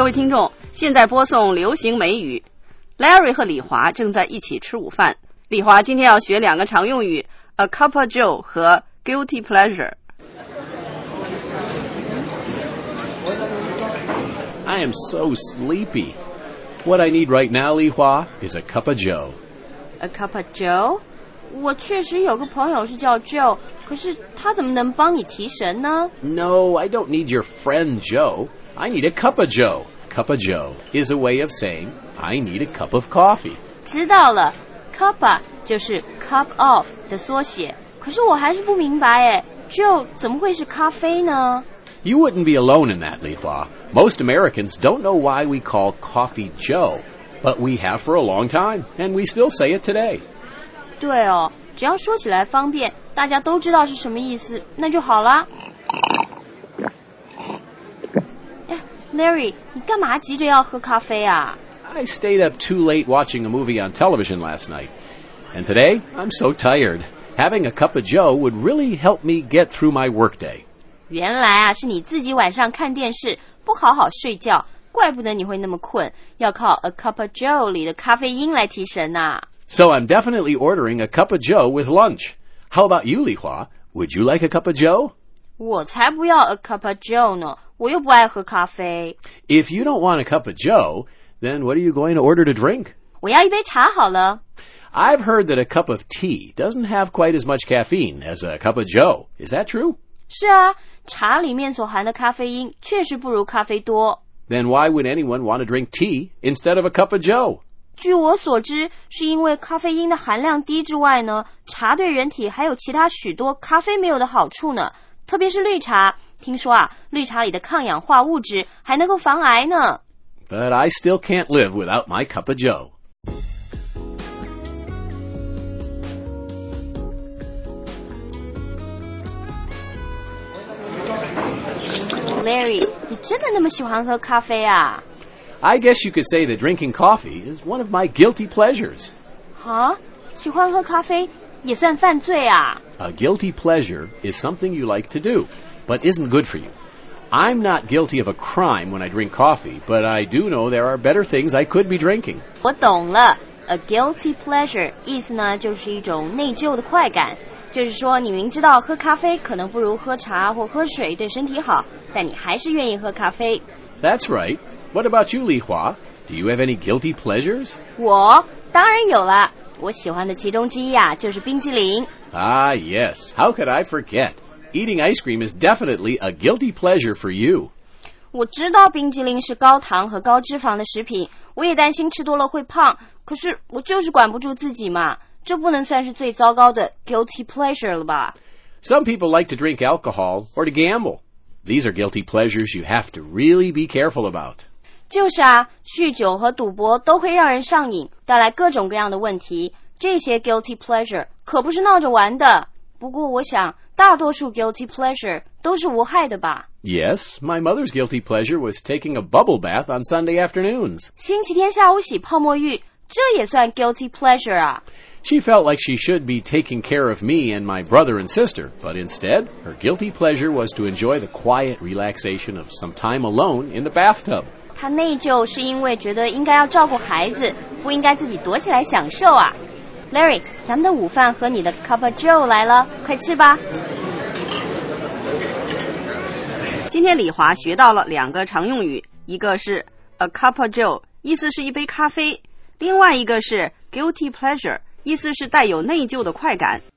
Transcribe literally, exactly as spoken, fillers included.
各位听众，现在播送流行美语。Larry 和李华正在一起吃午饭。李华今天要学两个常用语 a cup of joe 和 guilty pleasure。 I am so sleepy. What I need right now, Li Hua, is a cup of joe. A cup of joe? 我确实有个朋友是叫 Joe， 可是他怎么能帮你提神呢？ No, I don't need your friend Joe. I need a cup of joe. Cup of joe is a way of saying I need a cup of coffee. 知道了 ，cuppa 就是 cup of 的缩写。可是我还是不明白诶 ，Joe 怎么会是咖啡呢？ You wouldn't be alone in that, Li Hua. Most Americans don't know why we call coffee Joe, but we have for a long time, and we still say it today. 对哦，只要说起来方便，大家都知道是什么意思，那就好啦。哎 ，Larry， 你干嘛急着要喝咖啡啊？ I stayed up too late watching a movie on television last night, and today I'm so tired. Having a cup of joe would really help me get through my workday. 原来啊，是你自己晚上看电视不好好睡觉，怪不得你会那么困，要靠 A Cup of Joe 里的咖啡因来提神啊。 So I'm definitely ordering a cup of joe with lunch. How about you, Li Hua? Would you like a cup of joe? 我才不要 A Cup of Joe 呢，我又不爱喝咖啡。 If you don't want a cup of joe, then what are you going to order to drink? 我要一杯茶好了。 I've heard that a cup of tea doesn't have quite as much caffeine as a cup of joe. Is that true? 是啊，茶里面所含的咖啡因确实不如咖啡多。 Then why would anyone want to drink tea instead of a cup of joe? 据我所知，是因为咖啡因的含量低之外呢，茶对人体还有其他许多咖啡没有的好处呢，特别是绿茶。听说啊，绿茶里的抗氧化物质还能够防癌呢。 But I still can't live without my cup of joe. Larry， 你真的那么喜欢喝咖啡啊？ I guess you could say that drinking coffee is one of my guilty pleasures. 啊，喜欢喝咖啡也算犯罪啊？ A guilty pleasure is something you like to do, but isn't good for you. I'm not guilty of a crime when I drink coffee, but I do know there are better things I could be drinking. 我懂了 ，a guilty pleasure 意思呢就是一种内疚的快感，就是说你明知道喝咖啡可能不如喝茶或喝水对身体好，但你还是愿意喝咖啡。 That's right. What about you, Li Hua? Do you have any guilty pleasures? 我当然有了，我喜欢的其中之一啊就是冰淇淋。 Ah, yes. How could I forget? Eating ice cream is definitely a guilty pleasure for you. 我知道冰淇淋是高糖和高脂肪的食品，我也担心吃多了会胖，可是我就是管不住自己嘛，这不能算是最糟糕的 guilty pleasure 了吧？ Some people like to drink alcohol or to gamble. These are guilty pleasures you have to really be careful about. 就是啊，酗酒和赌博都会让人上瘾，带来各种各样的问题。这些 guilty pleasure 可不是闹着玩的。不过我想，大多数 guilty pleasure 都是无害的吧。 Yes, my mother's guilty pleasure was taking a bubble bath on Sunday afternoons. 星期天下午洗泡沫浴，这也算 guilty pleasure 啊。 She felt like she should be taking care of me and my brother and sister, but instead, her guilty pleasure was to enjoy the quiet relaxation of some time alone in the bathtub. 她内疚是因为觉得应该要照顾孩子，不应该自己躲起来享受啊。Larry， 咱们的午饭和你的 cup of joe 来了，快吃吧。 今天李华学到了两个常用语，一个是 a cup of joe， 意思是一杯咖啡；另外一个是 guilty pleasure， 意思是带有内疚的快感。